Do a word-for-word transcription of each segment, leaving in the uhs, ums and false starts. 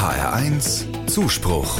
H R eins Zuspruch.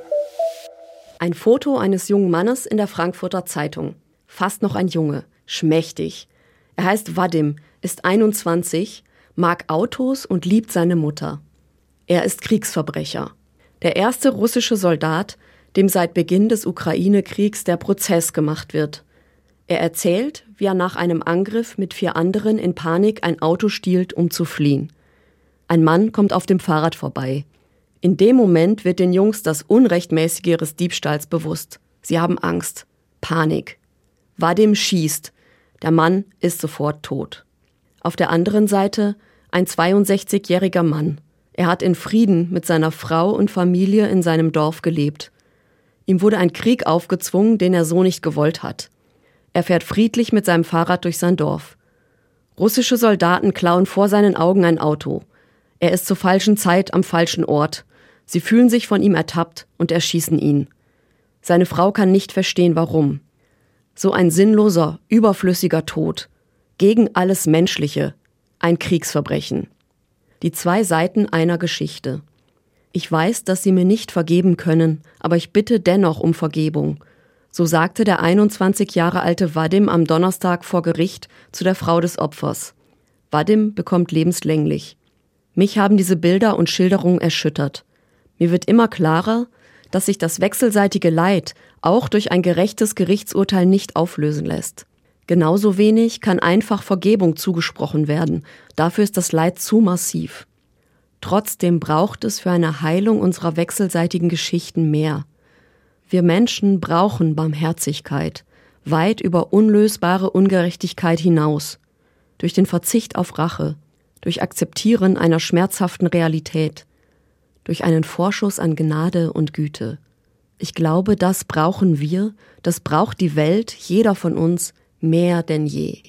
Ein Foto eines jungen Mannes in der Frankfurter Zeitung. Fast noch ein Junge, schmächtig. Er heißt Wadim, ist einundzwanzig, mag Autos und liebt seine Mutter. Er ist Kriegsverbrecher. Der erste russische Soldat, dem seit Beginn des Ukraine-Kriegs der Prozess gemacht wird. Er erzählt, wie er nach einem Angriff mit vier anderen in Panik ein Auto stiehlt, um zu fliehen. Ein Mann kommt auf dem Fahrrad vorbei. In dem Moment wird den Jungs das Unrechtmäßige ihres Diebstahls bewusst. Sie haben Angst, Panik. Wadim schießt. Der Mann ist sofort tot. Auf der anderen Seite ein zweiundsechzigjähriger Mann. Er hat in Frieden mit seiner Frau und Familie in seinem Dorf gelebt. Ihm wurde ein Krieg aufgezwungen, den er so nicht gewollt hat. Er fährt friedlich mit seinem Fahrrad durch sein Dorf. Russische Soldaten klauen vor seinen Augen ein Auto. Er ist zur falschen Zeit am falschen Ort. Sie fühlen sich von ihm ertappt und erschießen ihn. Seine Frau kann nicht verstehen, warum. So ein sinnloser, überflüssiger Tod. Gegen alles Menschliche. Ein Kriegsverbrechen. Die zwei Seiten einer Geschichte. Ich weiß, dass Sie mir nicht vergeben können, aber ich bitte dennoch um Vergebung. So sagte der einundzwanzig Jahre alte Wadim am Donnerstag vor Gericht zu der Frau des Opfers. Wadim bekommt lebenslänglich. Mich haben diese Bilder und Schilderungen erschüttert. Mir wird immer klarer, dass sich das wechselseitige Leid auch durch ein gerechtes Gerichtsurteil nicht auflösen lässt. Genauso wenig kann einfach Vergebung zugesprochen werden. Dafür ist das Leid zu massiv. Trotzdem braucht es für eine Heilung unserer wechselseitigen Geschichten mehr. Wir Menschen brauchen Barmherzigkeit, weit über unlösbare Ungerechtigkeit hinaus. Durch den Verzicht auf Rache, durch Akzeptieren einer schmerzhaften Realität, durch einen Vorschuss an Gnade und Güte. Ich glaube, das brauchen wir, das braucht die Welt, jeder von uns, mehr denn je.